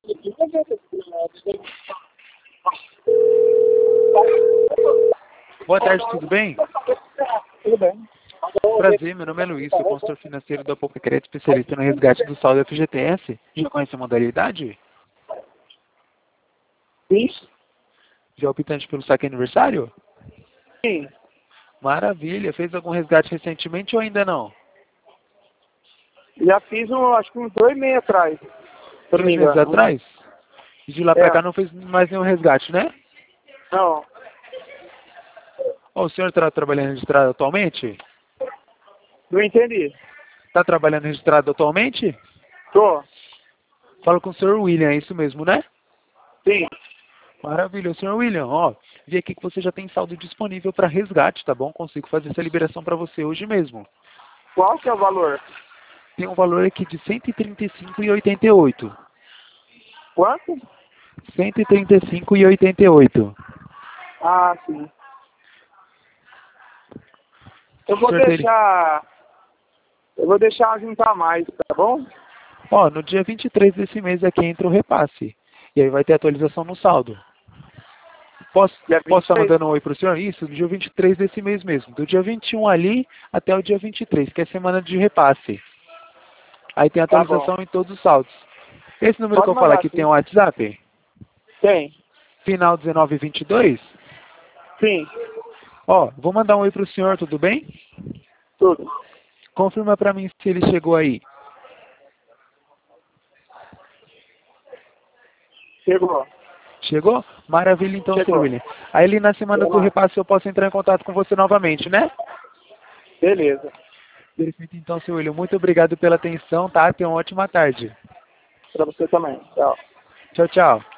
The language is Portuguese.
Boa tarde, tudo bem? Tudo bem. Prazer, meu nome é Luiz, sou consultor financeiro da Poupa Crédito, especialista no resgate do saldo FGTS. Já conhece a modalidade? Isso? Já optante pelo saque aniversário? Sim. Maravilha, fez algum resgate recentemente ou ainda não? Já fiz acho que uns 2 meses atrás. Se eu não me 2 meses engano. atrás? E de lá pra É. cá não fez mais nenhum resgate, né? Não. Ó, o senhor está trabalhando registrado atualmente? Não entendi. Está trabalhando registrado atualmente? Tô. Falo com o senhor William, é isso mesmo, né? Sim. Maravilha, senhor William, ó, vi aqui que você já tem saldo disponível para resgate, tá bom? Consigo fazer essa liberação para você hoje mesmo. Qual que é o valor? Tem um valor aqui de R$ 135,88. Quanto? R$ 135,88. Ah, sim. Eu O vou senhor teria... deixar... Eu vou deixar juntar mais, tá bom? Ó, no dia 23 desse mês aqui entra o repasse. E aí vai ter atualização no saldo. Dia Posso estar 23? mandando um oi para o senhor? Isso, do dia 23 desse mês mesmo. Do dia 21 ali até o dia 23, que é semana de repasse. Aí tem Tá bom. atualização em todos os saldos. Esse número que Pode eu falo mandar, aqui tem sim. um WhatsApp? Tem. Final 1922? Sim. Ó, vou mandar um oi para o senhor, tudo bem? Tudo. Confirma para mim se ele chegou aí. Chegou. Chegou? Maravilha então, senhor Chegou. William. Aí ali na semana do repasse eu posso entrar em contato com você novamente, né? Beleza. Perfeito então, senhor William. Muito obrigado pela atenção, tá? Tenha uma ótima tarde. Pra você também. Tchau. Tchau, tchau.